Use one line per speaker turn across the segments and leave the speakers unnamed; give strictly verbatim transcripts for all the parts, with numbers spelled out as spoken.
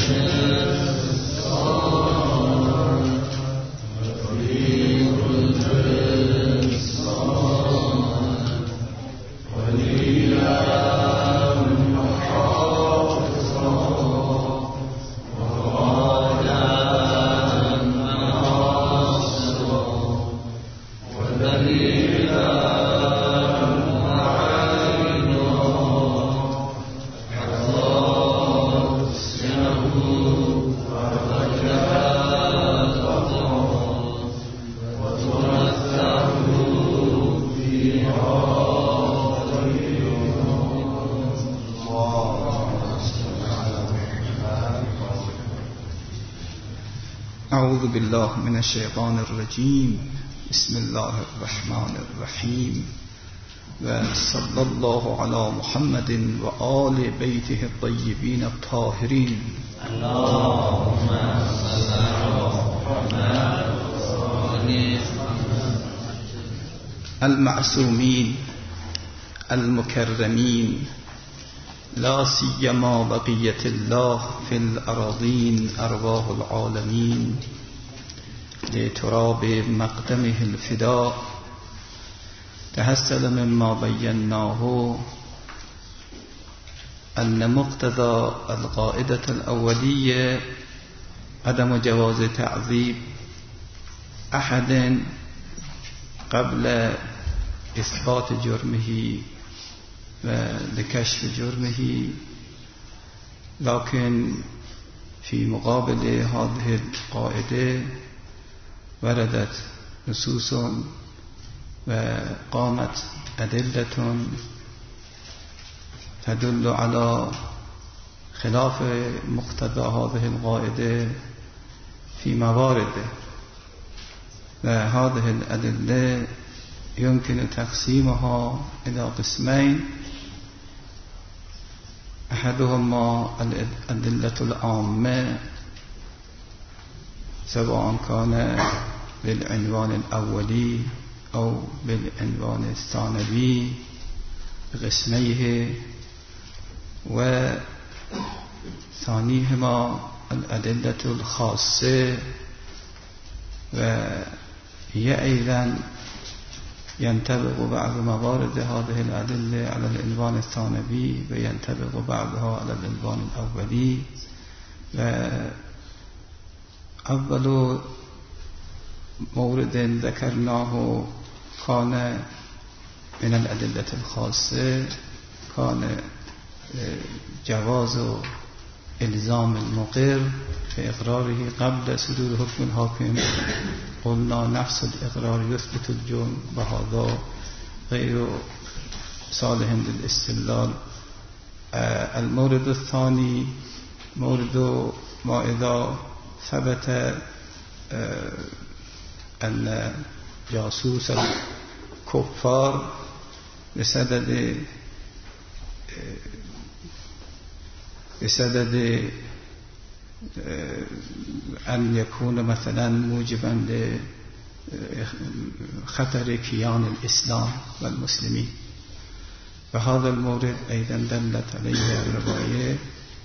اعوذ بالله من الشیطان الرجیم. بسم الله الرحمن الرحیم و صلی الله علی محمد و آل بیته الطیبین الطاهرین.
اللهم صل علی محمد
المعصومین المکرمین لا سیما بقیت الله فی الأراضین ارواح العالمین لتراب مقدمه الفداء تحصل مما بیناه ان مقتضى القاعدة الأولية عدم جواز تعذيب أحد قبل إثبات جرمه ولكشف جرمه، لكن في مقابل هذه القاعدة وردت نصوص وقامت أدلة تدل على خلاف مقتضى هذه القاعدة في موارد، وهذه الأدلة يمكن تقسيمها إلى قسمين: أحدهما الأدلة العامة سواء كان بالعنوان الأولي أو بالعنوان الثانوي بقسميه، وثانيهما الأدلة الخاصة، وهي أيضا ينطبق بعض موارد هذه الأدلة على العنوان الثانوي وينطبق بعضها على العنوان الأولي. وأول مورد ذكرناه كان من الأدلة الخاصة، كان جواز إلزام المقر بإقراره قبل صدور حكم الحاكم. قلنا نفس الإقرار يثبت الجرم وهذا غير صالح للاستدلال. المورد الثاني مورد ما إذا ثبت أن جاسوس الكفار بسبب بسبب أن يكون مثلا موجبا لخطر كيان الإسلام والمسلمين، وهذا المورد أيضا دلت عليه الرواية.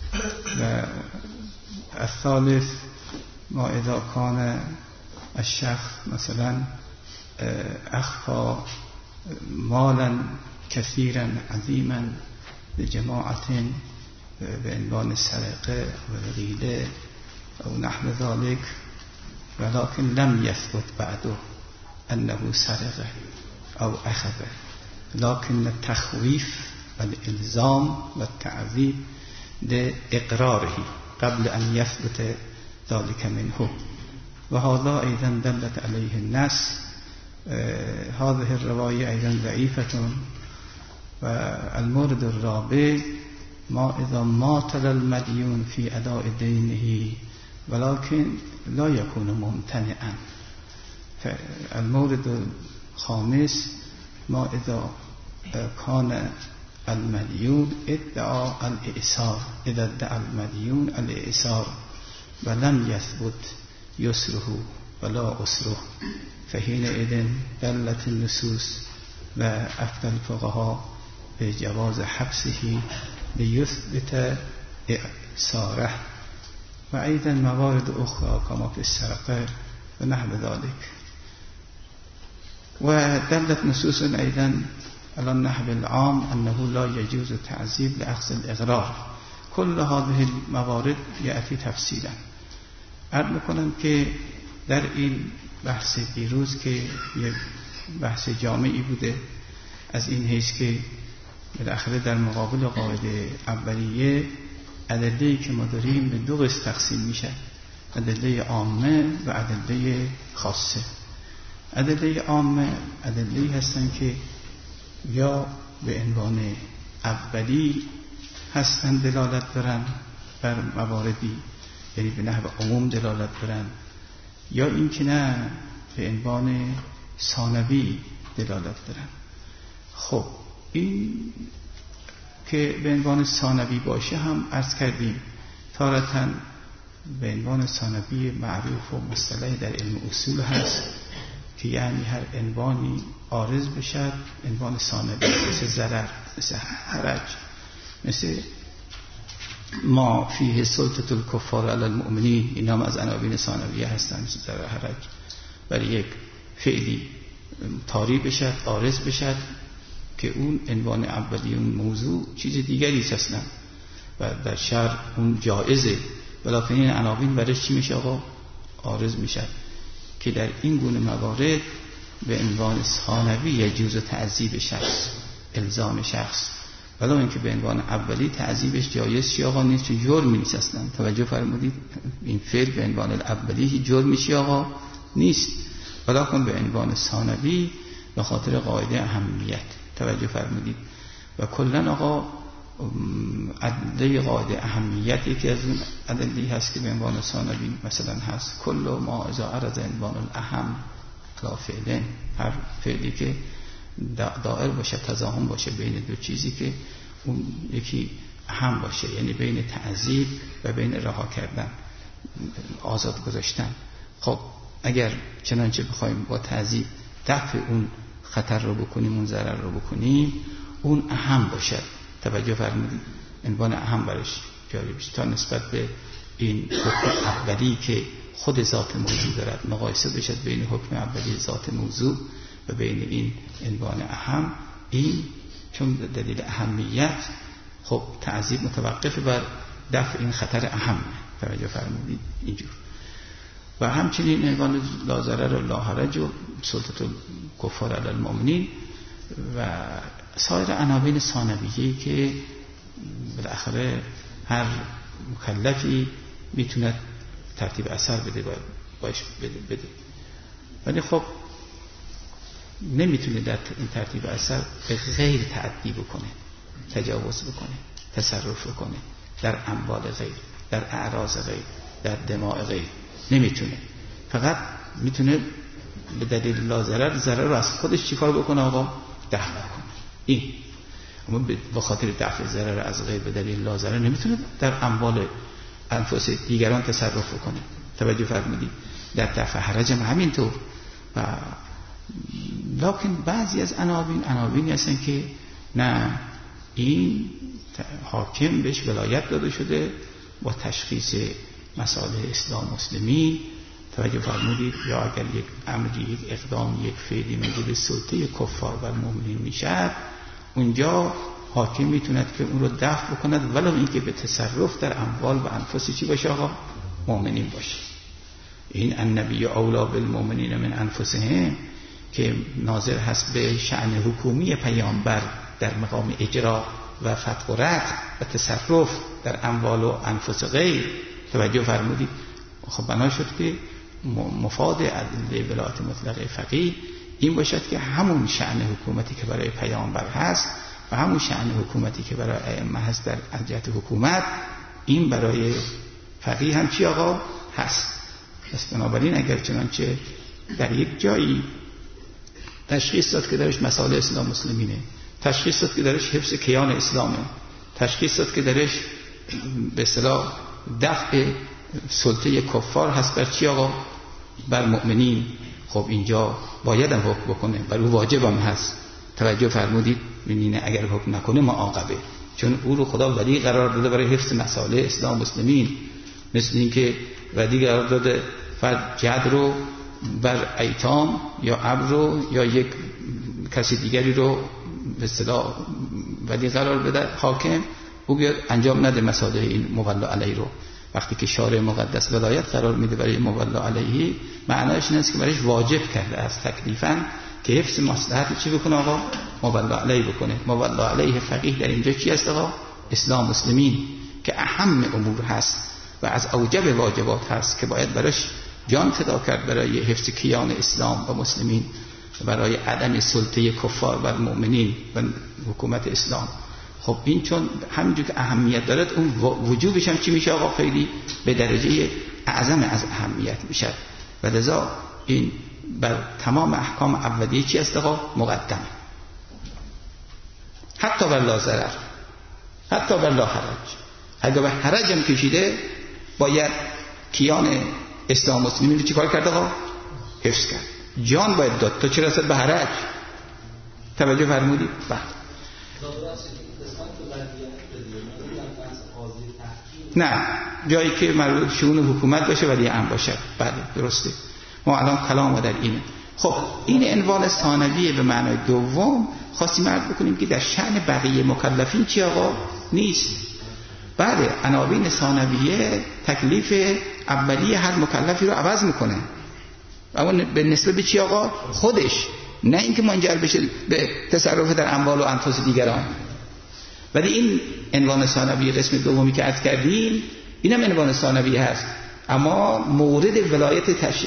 والثالث ما إذا كان الشخص مثلا أخفى مالا كثيرا عظيما لجماعة بعنوان السرقة والغيلة أو نحو ذلك، ولكن لم يثبت بعده أنه سرق أو أخذ، لكن التخويف والإلزام والتعذيب لإقراره قبل أن يثبت ذلك منه، وهذا أيضا دلت عليه النص. آه هذه الرواية أيضا ضعيفة. والمورد الرابع ما إذا ماطل المديون في أداء دينه ولكن لا يكون ممتنعا. فالمورد الخامس ما إذا كان المديون ادعى الإئسار، إذا ادعى المديون الإئسار ولم يثبت يسره ولا أسره، فحينئذ دلت النصوص وأفتى الفقهاء بجواز حبسه ليثبت إئساره. و ایضا موارد اخرى کما فی السرقه و نحو ذلك. و دلت نصوص ایضا على النحو العام انه لا يجوز تعذيب لاخذ الاغرار. كل هذه الموارد یأتی تفصیلا. عرض میکنم که در این بحث دیروز که یک بحث جامعی بوده از این حیث که بالاخره در مقابل قاعده اولیه ادله‌ای که ما داریم به دو قسم تقسیم میشه، ادله عامه و ادله خاصه. ادله عامه ادله‌ای هستن که یا به عنوان اولی هستن دلالت دارن بر مواردی، یعنی به نحو عموم دلالت دارن، یا این که نه به عنوان ثانوی دلالت دارن. خب این که به عنوان ثانوی باشه هم عرض کردیم تارةً به عنوان ثانوی معروف و مصطلح در علم اصول هست که یعنی هر عنوانی عارض بشد عنوان ثانوی، مثل ضرر، مثل حرج، مثل ما فیه سلطة الکفار علی المؤمنین، اینا هم از عناوین ثانویه هستن، مثل ضرر، حرج. برای یک فعلی طاری بشد، عارض بشد که اون عنوان اولی اون موضوع چیز دیگری هستن و در شرع اون جایزه، ولیکن این عناوین برش چی میشه آقا؟ عارض میشه که در این گونه موارد به عنوان ثانوی یجوز تعذیب شخص، الزام شخص، ولی اینکه به عنوان اولی تعذیبش جایز چی آقا نیست، چون جرمی نیست اصلا. توجه فرمودید؟ این فعل به عنوان اولی هیچ جرمی چی آقا نیست، ولیکن به عنوان ثانوی به خاطر قاعده اهمیت. توجه فرمودید؟ و کلا آقا ادله قاعده اهمیتی که از اون ادله هست که به عنوان ثانوی مثلا هست کل ما اذا عرض عنوان الاهم لا فعلن، هر فعلی که دائر باشه، تضاهم باشه بین دو چیزی که اون یکی اهم باشه، یعنی بین تعذیب و بین رها کردن، آزاد گذاشتن. خب اگر چنانچه بخوایم با تعذیب دفع اون خطر رو بکنیم، اون ضرر رو بکنیم، اون اهم باشد. توجه فرمودید؟ عنوان اهم برش جاری بشه تا نسبت به این حکم اولی که خود ذات موضوع دارد مقایسه بشد بین حکم اولی ذات موضوع و بین این عنوان اهم. این چون دلیل اهمیت، خب تعذیب متوقف بر دفع این خطر اهم. توجه فرمودید؟ اینجور. و همچنین عنوان لا ضرر و لا حرج و سلطة الکفار علی المؤمنین و سایر عناوین ثانویه‌ای که بالاخره هر مکلفی میتونه ترتیب اثر بده و باش بده, بده. ولی خب نمیتونه در این ترتیب اثر به غیر تعدی بکنه، تجاوز بکنه، تصرف بکنه در اموال غیر، در اعراض غیر، در دماء غیر. نمیتونه. فقط میتونه به دلیل لا ضرر ضرر رو از خودش چیکار بکنه آقا؟ دفع بکنه. این اما به خاطر دفع ضرر از غیر به دلیل لا ضرر نمیتونه در اموال انفس دیگران تصرف بکنه. توجه فرمودید؟ در دفع حرج هم همینطور. و لکن بعضی از عناوین عناوینی هستن که نه، این حاکم بهش ولایت داده شده با تشخیص مسائل اسلام مسلمی. توجه فرمودید؟ یا اگر یک امری، یک اقدام، یک فعلی موجب سلطه کفار بر مؤمنین میشد، اونجا حاکم میتوند که اون رو دفع بکند، ولو اینکه به تصرف در اموال و انفس چی باشه آقا؟ مؤمنین باشه. این النبی اولا بالمؤمنین من انفسهم که ناظر هست به شأن حکومی پیامبر در مقام اجرا و فتح و رد و تصرف در اموال و انفس غیر. توجه فرمودید؟ خب بنا شد که مفاد ادله ولایت مطلقه فقیه این باشد که همون شأن حکومتی که برای پیامبر هست و همون شأن حکومتی که برای ائمه هست در جهت حکومت، این برای فقیه هم چی آقا؟ هست. پس بنابراین اگر چنانچه در یک جایی تشخیص داد که درش مسائل اسلام مسلمینه، تشخیص داد که درش حفظ کیان اسلامه، تشخیص داد که درش به اصطلاح دفع سلطه کفار هست بر چی آقا؟ بر مؤمنین. خب اینجا باید هم حکم بکنه، بر او واجب هم هست. توجه فرمودید؟ ببینید اگر حکم نکنه معاقبه، چون او رو خدا ولی قرار داده برای حفظ مسائل اسلام مسلمین. مثل اینکه و دیگه قرارداد فرد جد رو بر ایتام یا ابر رو یا یک کسی دیگری رو به اصطلاح ولی قرار بده حاکم، او بیاد انجام نده مصالح این مولا علیه رو. وقتی که شارع مقدس ولایت قرار میده برای مولا علیه، معناش این است که برایش واجب کرده از تکلیفاً که حفظ مصلحت چی بکنه آقا؟ مولا علیه بکنه. مولا علیه فقیه در اینجا چی است آقا؟ اسلام مسلمین که اهم امور هست و از اوجب واجبات هست که باید براش جان فدا کرد برای حفظ کیان اسلام و مسلمین، برای عدم سلطه کفار بر مؤمنین و حکومت اسلام. خب این چون همینجور که اهمیت دارد، اون وجوبش هم چی میشه آقا؟ خیلی به درجه اعظم از اهمیت میشه و لذا این بر تمام احکام اولیه چی است آقا؟ مقدمه. حتی بر لا ضرر، حتی بر لا حرج. اگه به حرج هم کشیده باید کیان اسلام مسلمین رو چی کار کرد آقا؟ حفظ کرد. جان باید داد تا چه رسد به حرج. توجه فرمودید؟ بله. نه، جایی که مربوط شؤون حکومت باشه ولی امر باشه. بله درسته. ما الان کلام در اینه. خب این عنوان ثانویه به معنای دوم خواستیم عرض بکنیم که در شأن بقیه مکلفین چی آقا؟ نیست. بله عناوین ثانویه تکلیف اولیه هر مکلفی رو عوض میکنه، اما به نسبت به چی آقا؟ خودش، نه اینکه منجر بشه به تصرف در اموال و انفس دیگران. ولی این عنوان ثانویه قسم دومی که عرض کردیم اینم عنوان ثانویه هست، اما مورد ولایت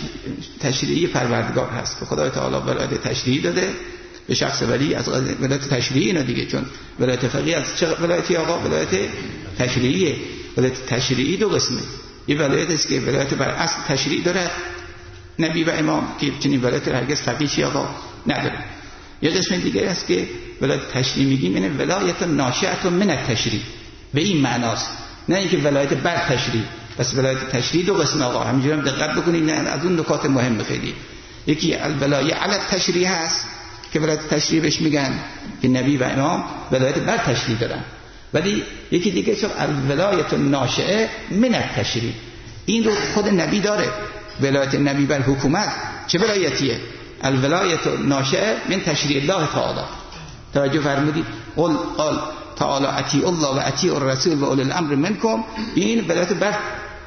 تشریعی پروردگار هست که خدای تعالی ولایت تشریعی داده به شخص ولی از ولایت تشریعی نه دیگه، چون ولایت فقیه از چه ولایتی آقا؟ ولایت تشریعیه. ولایت تشریعی دو قسمه، یه ولایت است که ولایت بر اصل تشریع داره نبی و امام که چنین ولایت هرگز فقیه چی آقا نداره. یه قسم دیگه است که ولایت تشریع میگیم اینه ولایت ناشئه من التشریع، به این معناست، نه اینکه ولایت بر تشریع. پس ولایت تشریع دو قسم آقا، همینجوری هم دقت بکنید، نه از اون نکات مهم خیلی. یکی الولایه علی التشریع هست که ولایت تشریع بهش میگن که نبی و امام ولایت بر تشریع دارن، ولی یکی دیگه چون الولایت ناشئه من التشریع، این رو خود نبی داره. ولایت نبی بر حکومت چه ولایتیه؟ الولایت ناشئه من تشریع الله تعالی. توجه فرمودید؟ قل قال تعالی اطیعوا الله و اطیعوا الرسول و اولی الامر منکم. این ولایت بر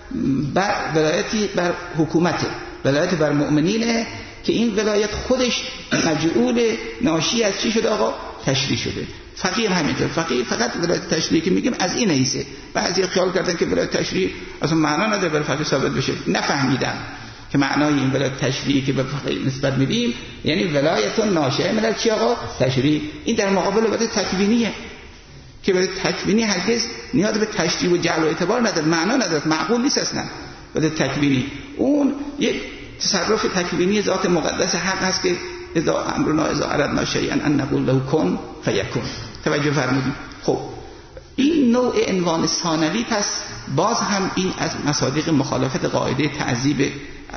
بر ولایتی بر حکومته، ولایت بر مؤمنینه که این ولایت خودش مجعول ناشی از چی شده آقا؟ تشریع شده. فقیه همینطور، فقیه فقط ولایت تشریعی که میگیم از این حیثه. بعضی خیال کردن که ولایت تشریع اصلا معنا نداره برای فقیه ثابت بشه، نفهمیدن که معنای این ولایت تشریعی که به فقیه نسبت میدیم یعنی ولایت ناشئه من چی آقا؟ تشریع. این در مقابل ولایت تکوینیه که ولایت تکوینی هرگز نیاز به تشریع و جعل و اعتبار نداره، معنا نداره، معقول نیست اصلا. ولایت تکوینی اون یک تصرف تکوینی ذات مقدس حق هست که اذا امرنا اذا اردنا شیئا ان نقول له کن فیکون. توجه فرمودید؟ خب این نوع عنوان ثانوی پس باز هم این از مصادیق مخالفت قاعده تعذیب،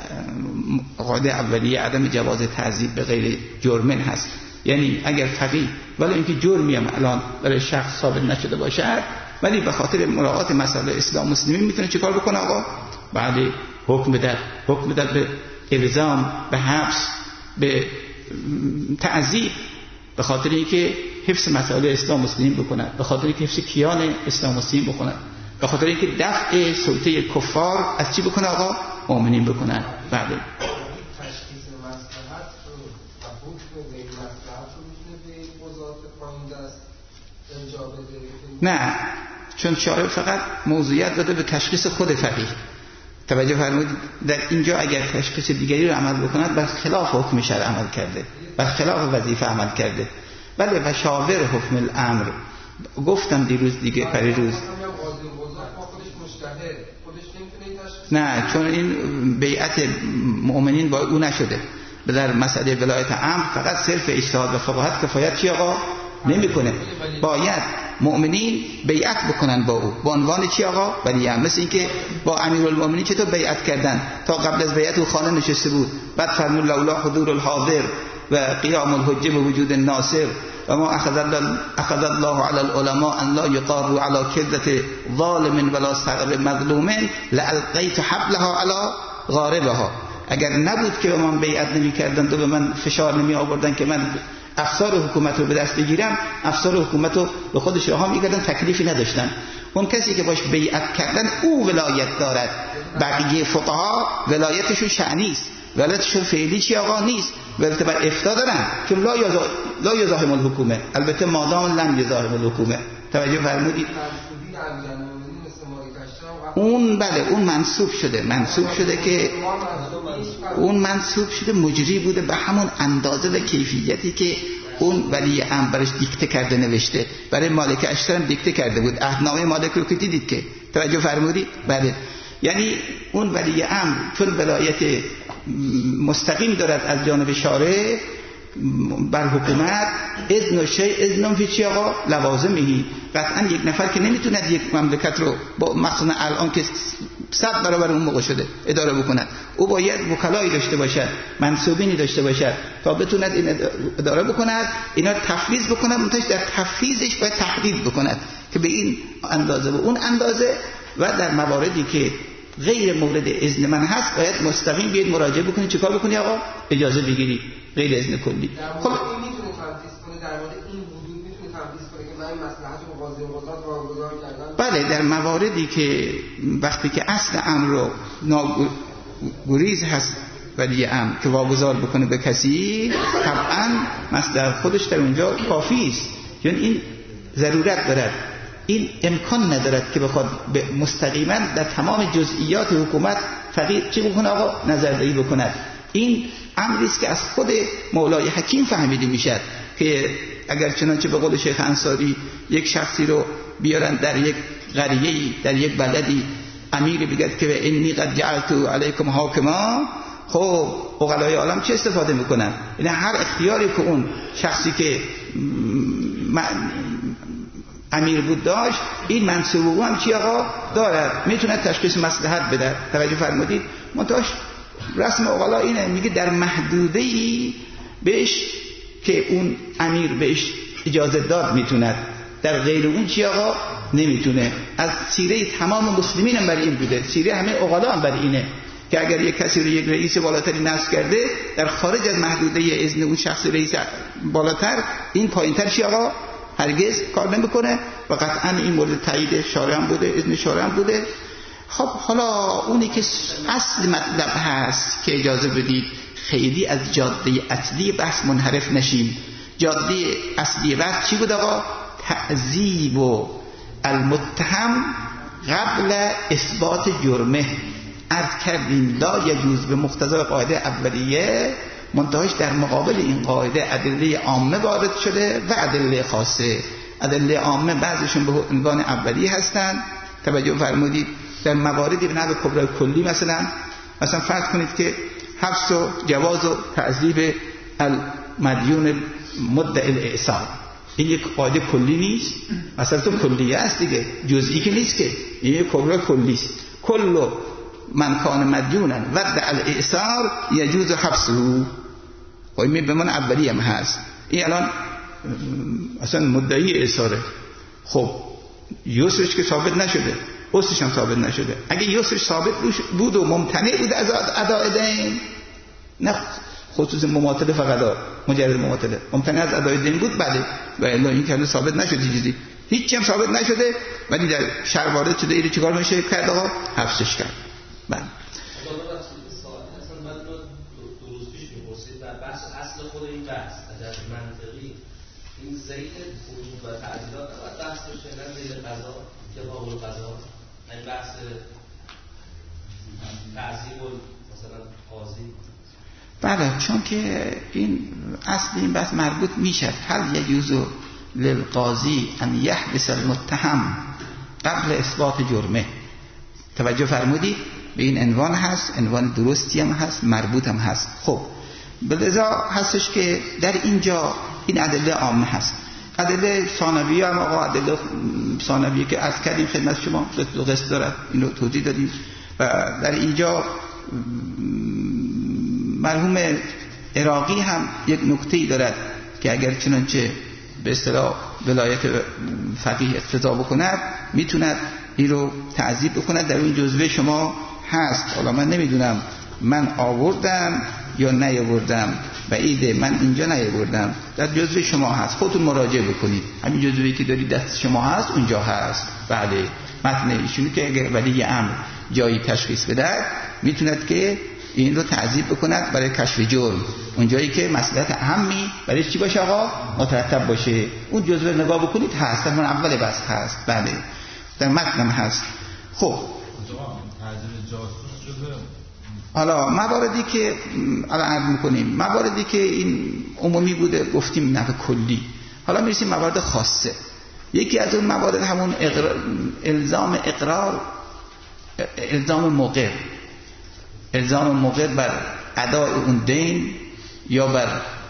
قاعده اولیه عدم جواز تعذیب به غیر جرمن هست. یعنی اگر فقیه ولی اینکه جرمی هم الان برای شخص ثابت نشده باشه ولی به خاطر مراعات مسائل اسلام مسلمین میتونه چیکار بکنه آقا؟ بعد حکم بده، حکم بده به الزام، به حبس، به تعذیب، به خاطر اینکه حفظ مسائل اسلام مسلمین بکنه، به خاطر اینکه حفظ کیان اسلام مسلمین بکنه، به خاطر اینکه دفع سلطه کفار از چی بکنه آقا؟ مؤمنین بکنن. بله.
تشخیص مصلحت و حکم غیر مصلحت رو میتونه به قضات پایین دست ارجاع بده؟
نه، چون شارع فقط موضوعیت داده به تشخیص خود فقیه. توجه فرمودید؟ در اینجا اگر تشخیص دیگری رو عمل بکند بر خلاف حکم شرع عمل کرده، بر خلاف وظیفه عمل کرده. بله و شاور حکم الامر گفتم دیروز دیگه پریروز. نه، چون این بیعت مؤمنین با او نشده. در مسئله ولایت امر فقط صرف اجتهاد و فقاهت کفایت چی آقا؟ نمیکنه. باید مؤمنین بیعت بکنن با او. با عنوان چی آقا؟ ولی هم مثل این که با امیرالمؤمنین چطور بیعت کردن؟ تا قبل از بیعت او خانه نشسته بود، بعد فرمود لولا حضور الحاضر و قیام الحجه به وجود الناصر و ما اخذ الله اخذ الله علی العلماء ان لا یقاروا علی کذة ظالم ولا ثغر مظلوم لالقیت حبلها علی غاربها. اگر نبود که به من بیعت نمی‌کردند و به من فشار نمی آوردن که من افسار حکومت رو به دست بگیرم، افسار حکومت رو به خودش رها می‌کردن، تکلیفی نداشتن. اون کسی که باش بیعت کردن او ولایت دارد. بقیه فقها ولایتشون شأنی است، ولایتشون فعلی چی آقا نیست، ولایت بر افتاء دارن چون لا یزا لا یزاحم الحکومه، البته مادام لم یزاحم الحکومه. توجه فرمودید؟ اون بله اون منسوب شده منسوب شده که اون منسوب شده مجری بوده به همون اندازه و کیفیتی که اون ولی امر برش دیکته کرده نوشته. برای مالک اشتر هم دیکته کرده بود. عهدنامه مالک رو که دیدید که توجه فرمودید؟ بله یعنی اون ولی امر چون ولایت مستقیم دارد از جانب شارع بر حکومت، اذن و شیء اذن فی چی آقا لوازمهی. قطعا یک نفر که نمیتوند یک مملکت رو با مثلا الان که صد برابر اون موقع شده اداره بکند، او باید وکلایی داشته باشد، منصوبینی داشته باشد تا بتوند این اداره بکند، اینا تفویض بکند، منتهش در تفویضش باید تحدید بکند که به این اندازه و اون اندازه، و در مواردی که غیر مورد اذن من هست باید مستقیم بیاید مراجعه بکنید. چیکار بکنی آقا؟ اجازه بگیری، غیر اذن کلی.
خب این میتونه تنفیذ کنه در مورد این حدود، میتونه تنفیذ کنه که من این مصلحت رو قاضی قضات واگذار کردم. بله در مواردی که وقتی که اصل امر رو ناگریز هست ولی امر که واگذار بکنه به کسی، طبعا مصلحت خودش در اونجا کافی است، یعنی این ضرورت دارد، این امکان ندارد که بخواد مستقیما در تمام جزئیات حکومت فقیر چی بکنه آقا؟ نظردهی بکند. این امری است که از خود مولای حکیم فهمیده میشد که اگر چنانچه به قول شیخ انصاری یک شخصی رو بیارن در یک قریه‌ای در یک بلدی امیر بگه که انی قد جعلت علیکم حاکما، خب عقلای عالم چه استفاده میکنن؟ یعنی هر اختیاری که اون شخصی که امیر بود داشت، این منصوبه هم چی آقا دارد، میتونه تشخیص مصلحت بده. توجه فرمودید؟ منتهاش رسم عقلا اینه، میگه در محدوده‌ای بهش که اون امیر بهش اجازه داد میتوند، در غیر اون چی آقا نمیتونه. از سیره تمام مسلمین هم برای این بوده، سیره همه عقلا هم برای اینه که اگر یک کسی رو یک رئیس بالاتری نصب کرده در خارج از محدوده اذن اون شخص رئیس بالاتر، این پایینتر چی آقا هرگز کار نمیکنه. و قطعا این مورد تایید شارع هم بوده، اذن شارع هم بوده. خب حالا اونی که اصل مطلب هست که اجازه بدید خیلی از جاده اصلی بحث منحرف نشیم. جاده اصلی بحث چی بود آقا؟ تعذیب و المتهم قبل اثبات جرمه. عرض کردیم لا یجوز به مقتضای قاعده اولیه، منتهاش در مقابل این قاعده ادله عامه وارد شده و ادله خاصه. ادله عامه بعضیشون به عنوان اولیه هستند. توجه فرمودید؟ در مواردی به نحو کبرای کلی مثلا مثلا فرض کنید که حبس و جواز و تعذیب المدیون مدعی الاعصار، این یک قاعده کلی نیست، مثلا تو کلیه است دیگه، جزئی که نیست که، این یک کبرای کلی است. کل من کان مدیونا ودع الاعصار یجوز حبسه، خب این به من اولی هم هست. این الان اصلا مدعی اعصاره، خب یسرش که ثابت نشده، عسرش هم ثابت نشده. اگه یسرش ثابت بود و ممتنع بود از اداء دین، نه خصوص مماطله فقط مجرد مماطله، ممتنع از اداء دین بود بله، و الا این که ثابت نشده چیزی، هیچ هم ثابت نشده ولی در شرع وارد شده، اینو چیکار میشه کرد آقا؟ حبسش کرد. بله
اصل خود این بحث از منطقی این زید فروض و تعدیلات نباید بحث بشه، نه زید قضا که باقل قضا، این بحث تعذیب و مثلا قاضی.
بله چون که این اصل این بحث مربوط میشه هل یجوز للقاضی ان یحبس المتهم قبل اثبات جرمه. توجه فرمودید؟ به این عنوان هست، عنوان درستی هم هست، مربوط هم هست. خب بلذا هستش که در اینجا این ادله عامه هست. ادله ثانویه هم آقا ادله ثانویه که عرض کردیم خدمت شما دو قسم دارد، اینو توضیح دادیم. و در اینجا مرحوم عراقی هم یک نکته‌ای دارد که اگر چنانچه
به اصطلاح ولایت فقیه اقتضا بکند میتوند این رو تعذیب بکند. در این جزوه شما هست. حالا من نمیدونم من آوردم یا نیاوردم، بعیده، من اینجا نیاوردم، در جزوه شما هست، خودتون مراجعه بکنید. همین جزوه‌ای که دارید دست شما هست اونجا هست. بله متن ایشونی که اگر ولی امر جایی تشخیص بده میتوند که این رو تعذیب بکند برای کشف جرم، اونجایی که مصلحت اهمی برای چی باشه آقا مترتب باشه. اون جزوه نگاه بکنید هست، در اول بس هست. بله در متنم هست. خب حالا مواردی که الان عرض میکنیم، مواردی که این عمومی بوده گفتیم نحو کلی. حالا میرسیم موارد خاصه. یکی از اون موارد همون اقرار، الزام اقرار، الزام مقر، الزام مقر بر ادای اون دین یا بر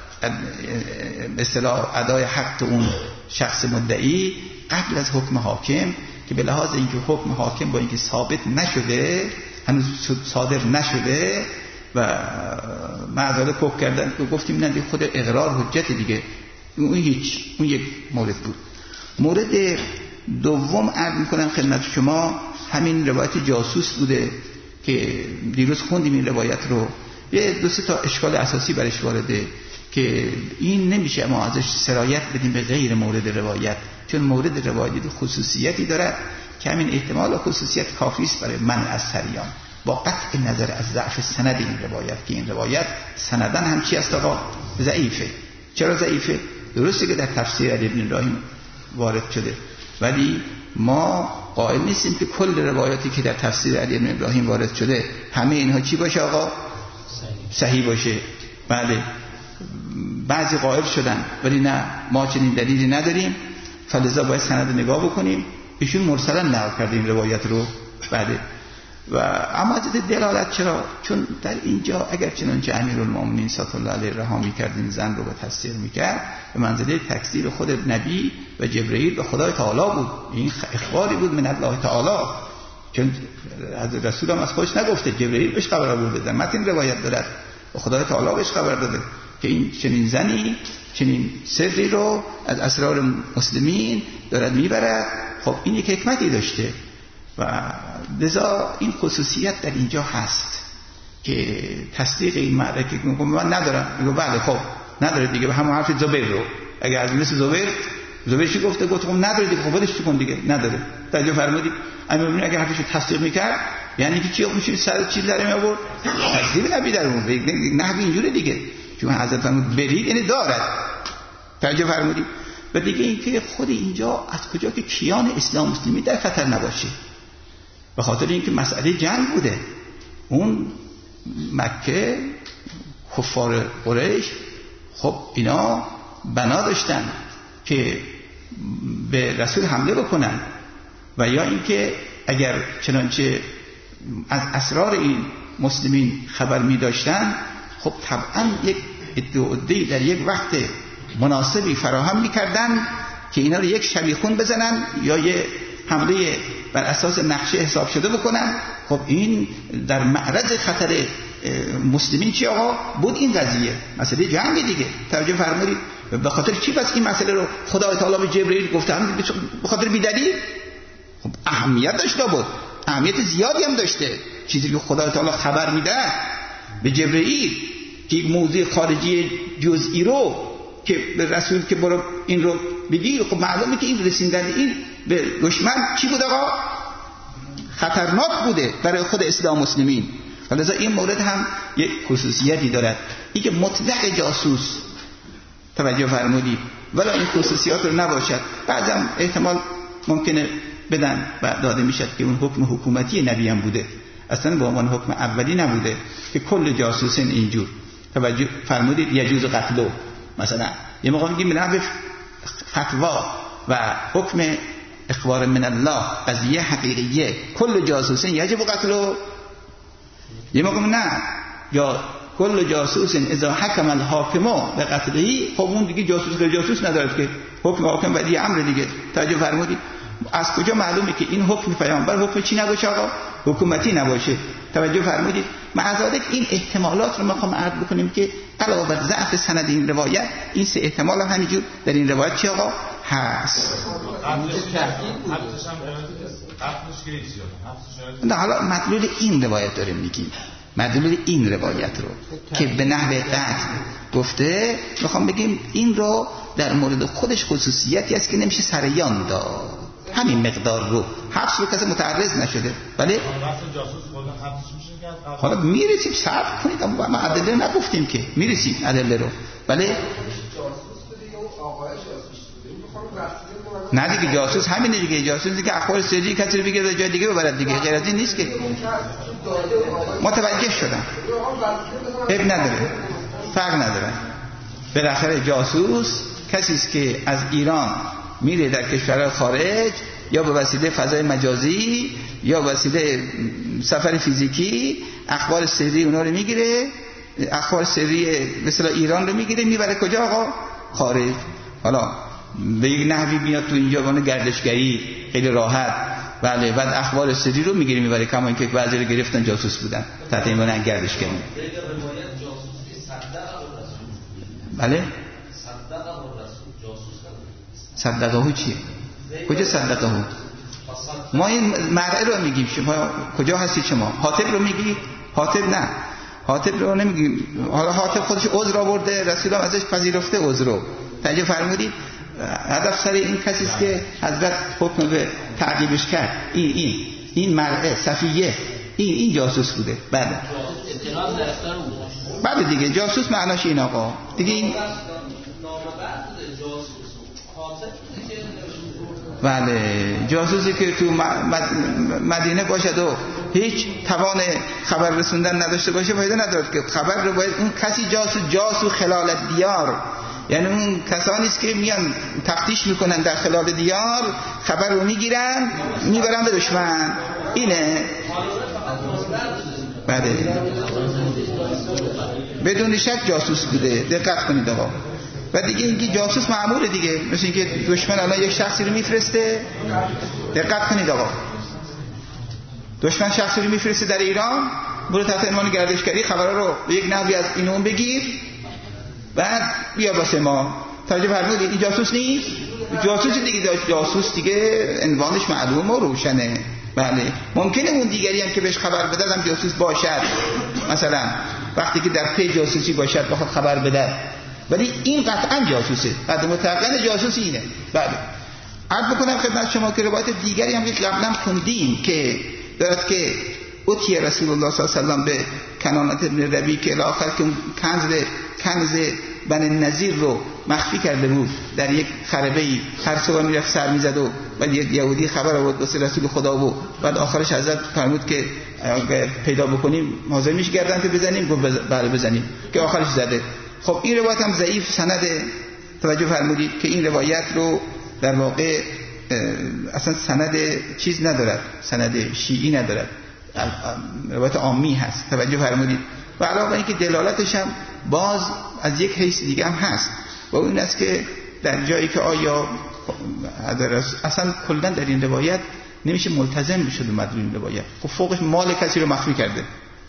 اصطلاح ادای حق اون شخص مدعی قبل از حکم حاکم، که به لحاظ اینکه حکم حاکم با اینکه ثابت نشده، هنوز صادر نشده و معذرت کف کردن که گفتیم نه خود اقرار حجت دیگه، اون هیچ، اون یک مورد بود. مورد دوم عرض میکنم خدمت شما همین روایت جاسوس بوده که دیروز خوندیم این روایت رو. یه دو سه تا اشکال اساسی برش وارده که این نمیشه ما ازش سرایت بدیم به غیر مورد روایت، چون مورد روایت خصوصیتی داره که همین احتمال و خصوصیت کافی است برای من از سریان، با قطع نظر از ضعف سند این روایت، که این روایت سندن هم چی است آقا؟ ضعیفه. چرا ضعیفه؟ درسته که در تفسیر علی بن ابراهیم وارد شده، ولی ما قائل نیستیم که کل روایاتی که در تفسیر علی بن ابراهیم وارد شده همه اینها چی باشه آقا؟ صحیح باشه. بله بعضی قائل شدن، ولی نه، ما چنین دلیلی نداریم، فلذا باید سند نگاه بکنیم. ایشون مرسلا نقل کرده این روایت رو. بله و اما از دلالت چرا؟ چون در اینجا اگر چنانچه امیرالمومنین صلی الله علیه رها می‌کرد این زن رو به تفسیر می‌کرد، به منزله تکذیب خود نبی و جبرئیل به خدای تعالی بود. این اخباری بود من الله تعالی، چون از رسول هم از خودش نگفته، جبرئیل بهش خبر آورده. در متن روایت دارد و خدای تعالی بهش خبر داده که این چنین زنی چنین سری رو از اسرار مسلمین دارد میبرد. خب این یک حکمتی داشته و لذا این خصوصیت در اینجا هست که تصدیق این معرکه که من ندارم، میگه بله خب نداره دیگه، به همون حرف زبیر رو اگر از مثل زبیر زبیر چی گفته؟ گفت خب نداره دیگه، خب خودش چی کن دیگه، نداره. توجه فرمودید؟ امیرالمومنین اگر حرفش رو تصدیق میکرد یعنی که چی میشه سر چیز در می آورد؟ تکذیب نبی در اون نحوی اینجوری دیگه، چون حضرت فرمود برید یعنی دارد. توجه فرمودید؟ و دیگه اینکه خود اینجا از کجا که کیان اسلام مسلمی در خطر نباشه، به خاطر اینکه مسئله جنگ بوده. اون مکه کفار قریش خب اینا بنا داشتن که به رسول حمله بکنن و یا اینکه اگر چنانچه از اسرار این مسلمین خبر می داشتن خب طبعا یک ادعایی در یک وقت مناسبی فراهم می کردن که اینا رو یک شبیخون بزنن یا یه حمله بر اساس نقشه حساب شده بکنن. خب این در معرض خطر مسلمین چی آقا بود؟ این قضیه مسئله جنگ دیگه. توجه فرمودید؟ به خاطر چی پس این مسئله رو خدای تعالی به جبرئیل گفته؟ هم به خاطر بی‌دلیل؟ خب اهمیت داشته بود، اهمیت زیادی هم داشته. چیزی که خدای تعالی خبر میده به جبرئیل که یک موضوع خارجی جزئی رو که به رسول که برو این رو بگی، خب معلومه که این رسیدن این به دشمن چی بود آقا؟ خطرناک بوده برای خود اسلام مسلمین. لذا این مورد هم یک خصوصیتی دارد، این که مطلق جاسوس. توجه فرمودید؟ ولی این خصوصیات رو نباشد. بعضم احتمال ممکنه بدن و داده میشد که اون حکم حکومتی نبی هم بوده، اصلا به عنوان حکم اولی نبوده که کل جاسوسین اینجور. توجه فرمودید؟ یجوز قتلو مثلا یه موقع میگیم بنابه فتوا و حکم اخبار من الله قضیه حقیقیه، کل جاسوسین یجب قتلو. یه موقع نه، یا کل جاسوسین اذا حکم الحاکم به قتلهی، خب اون دیگه جاسوس غیر جاسوس نداره که حکم حاکم ولی امر دیگه. توجه فرمودید؟ از کجا معلومه که این حکم پیامبر حکم چی نباشه آقا؟ حکومتی نباشه. توجه فرمودید؟ معذالک این احتمالات رو میخوام عرض بکنیم که علاوه بر ضعف سند این روایت، این سه احتمال هم همینجور در این روایت چی آقا هست. نه حالا مدلول این روایت داریم میگیم، مدلول این روایت رو که به نحو قطع گفته، میخوام بگیم این رو در مورد خودش خصوصیتی است که نمیشه سریان داد. همین مقدار رو حبس رو کسی متعرض نشده. بله حالا میرسیم، صبر کنید، اما ما ادله نگفتیم که میرسیم ادله رو. بله نه دیگه جاسوس همینه دیگه، جاسوس دیگه اخبار سری کسی رو بگیره جای دیگه ببرد دیگه، غیر از این نیست که. متوجه شدم، اب نداره، فرق نداره. بالاخره جاسوس کسی است که از ایران میره در کشورهای خارج، یا به وسیله فضای مجازی یا به وسیله سفر فیزیکی اخبار سری اونا رو میگیره، اخبار سری مثلا ایران رو میگیره میبره کجا آقا؟ خارج. حالا به یک نحوی میاد تو اینجا وانه گردشگری خیلی راحت. بله بعد اخبار سری رو میگیره میبره، کما اینکه بعضی رو گرفتن جاسوس بودن تحت عنوان گردشگری. بله صدقه ها چیه؟ کجا صدقه ها؟ ما این مرعه رو میگیم. شما کجا هستی شما؟ حاطب رو میگی؟ حاطب نه، حاطب رو نمیگیم. حالا حاطب خودش عذر آورده، رسول الله ازش پذیرفته عذر رو. توجه فرمودید؟ هدف سر این کسی است که حضرت حکم به تعقیبش کرد. این این این مرعه صفیه این این جاسوس بوده. بعد بعد دیگه جاسوس معناش این آقا دیگه این بله جاسوسی که تو مدینه باشد و هیچ توان خبر رسوندن نداشته باشه فایده نداره که خبر رو باید اون کسی جاسوس جاسوس خلال دیار، یعنی اون کسانی است که میان تفتیش میکنن در خلال دیار، خبر رو میگیرن میبرن به دشمن. اینه بله بدون شک جاسوس بوده. دقت کنید آقا. و دیگه اینکه جاسوس مأموره دیگه، مثل اینکه دشمن الان یک شخصی رو میفرسته. دقت کنید آقا، دشمن شخصی رو میفرسته در ایران، برو تحت عنوان گردشگری خبرها رو به یک نحوی از این اون بگیر، بعد بیا واسه ما. توجه فرمودید؟ این جاسوس نیست، جاسوس دیگه. جاسوس دیگه عنوانش معلوم و روشنه. بله ممکنه اون دیگری هم که بهش خبر بده هم جاسوس باشد، مثلا وقتی که در پی جاسوسی باشد بخواد خبر بده، ولی این قطعا جاسوسه. قد متقن جاسوس اینه. بله عرض بکنم خدمت شما که روایت دیگری هم که قبلا خوندیم که دارد که اوتی رسول الله صلی الله علیه و سلم به کنانت ابن ربیع که الاخر که کنز کنز بن نظیر رو مخفی کرده بود در یک خربه‌ای، هر صبح میرفت سر میزد و بعد یک یهودی خبر آورد واسه رسول خدا و بعد آخرش حضرت فرمود که اگه پیدا بکنیم حاضر میشه گردن که بزنیم. گفت بله بزنیم، که آخرش زده. خب این روایت هم ضعیف سند. توجه فرمودید که این روایت رو در واقع اصلا سند چیز ندارد، سند شیعی ندارد، روایت عامی هست. توجه فرمودید؟ و علاوه اینکه دلالتش هم باز از یک حیث دیگه هم هست و اون است که در جایی که آیا اصلا کلا در این روایت نمیشه ملتزم بشد اومد در این روایت. خب فوقش مال کسی رو مخفی کرده،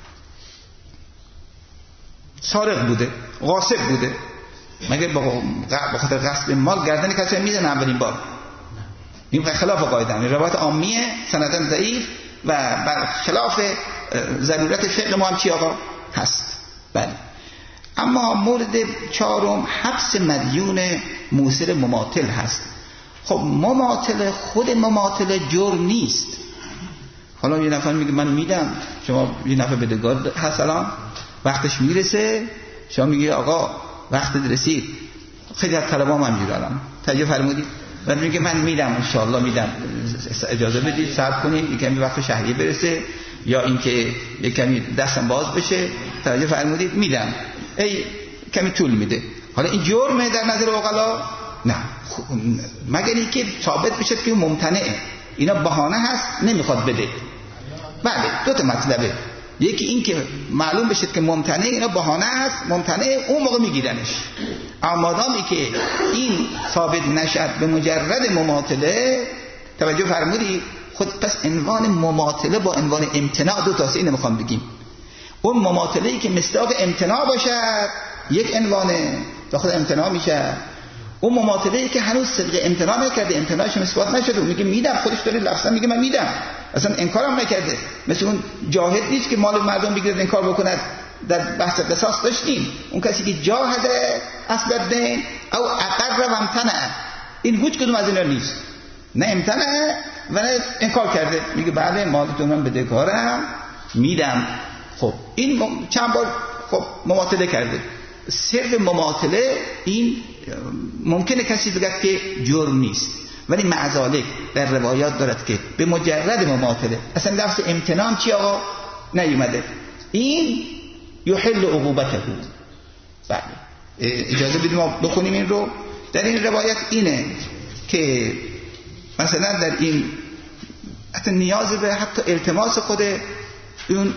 سارق بوده، غاصب بوده، مگه با خاطر غصب مال گردن کسی میزنه اولین بار؟ این خلاف قاعده. این روایت عامیه، سندن ضعیف و بر خلاف ضرورت فقه ما هم چی آقا هست. بله اما مورد چهارم حبس مدیون موسر مماطل هست. خب مماطل خود مماطل جرم نیست. حالا یه نفر میگه من میدم، شما یه نفر بدهکار هست، الان وقتش میرسه، شما میگی آقا وقت رسید. خیلی از طلبام هم میرارم. توجه فرمودید؟ بعد میگه من میدم ان شاء الله میدم، اجازه بدید صبر کنید یک کمی وقت شهریه برسه یا اینکه یک کمی دستم باز بشه. توجه فرمودید؟ میدم. ای کمی طول میده. حالا این جرمه در نظر عقلا؟ نه، مگر اینکه ثابت بشه که ممتنعه، اینا بهانه هست نمیخواد بده. بله دو تا مطلبه، یکی این که معلوم بشه که ممتنع، اینا بهانه است، ممتنع اون موقع میگیرنش. اما مادامی که این ثابت نشد به مجرد مماطله، توجه فرمودید، خود پس عنوان مماطله با عنوان امتناع دو تاست. اینو میخوام بگیم. اون مماطله‌ای که مصداق امتناع باشد یک عنوانه داخل امتناع میشه. اون مماطله‌ای که هنوز صدق امتناع نکرده، امتناعش اثبات نشده، اون میگه میدم، خودش داره لفظا میگه من میدم، اصلا انکارم نکرده. مثل اون جاهد نیست که مال مردم بگیره انکار بکند. در بحث قصاص داشتیم اون کسی که جاهده اصل الدین او اقر و امتنع، این هیچ کدوم از اینا نیست، نه امتنع و نه انکار کرده، میگه بله مالتون من بدهکارم میدم. خب این چند بار خب مماطله کرده. صرف مماطله این ممکنه کسی بگه که جرم نیست، ولی معذالک در روایات دارد که به مجرد مماطله اصلا لفظ امتنام چی آقا نیومده، این یحل عقوبته. بله اجازه بدیم ما بخونیم این رو. در این روایت اینه که مثلا در این حتی نیاز به حتی التماس خود اون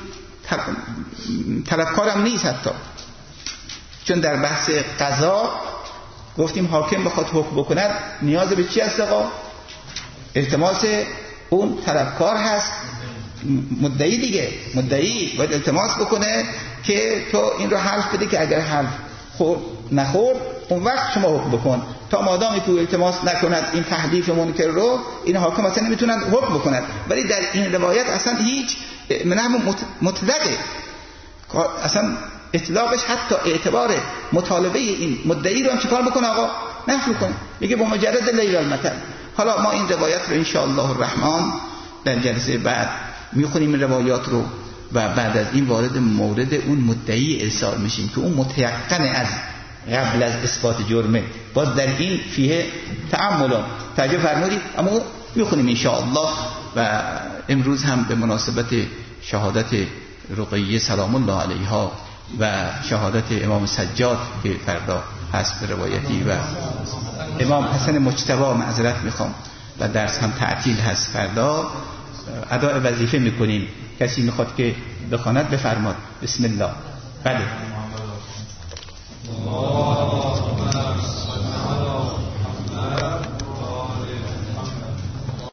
طلبکارم نیست، حتی چون در بحث قضا گفتیم حاکم بخواد حکم بکند نیاز به چی هست آقا؟ التماس اون طلبکار هست، مدعی دیگه، مدعی باید التماس بکنه که تو این رو حلف بده که اگر حلف خورد نخورد اون وقت شما حکم بکن. تا مادامی که التماس نکند این تحلیف منکر رو، این حاکم اصلا نمیتونن حکم بکنند. ولی در این روایت اصلا هیچ منهم مطلقه، اصلا اطلاقش حتی اعتبار مطالبه این مدعی رو هم چیکار بکنه آقا؟ نفی کنه، میگه با مجرد لیل المثل. حالا ما این روایت رو ان شاء الله الرحمن در جلسه بعد میخونیم این روایات رو و بعد از این وارد مورد اون مدعی ارسال میشیم که اون متيقن از قبل از اثبات جرمه. باز در این فیه تأمل توجه فرمودید، اما میخونیم ان شاء الله. و امروز هم به مناسبت شهادت رقیه سلام الله علیها و شهادت امام سجاد که فردا هست به روایتی و امام حسن مجتبی، معذرت میخوام، و درس هم تعطیل هست فردا، اداء وظیفه میکنیم. کسی میخواد که بخواند بفرماد. بسم الله. بله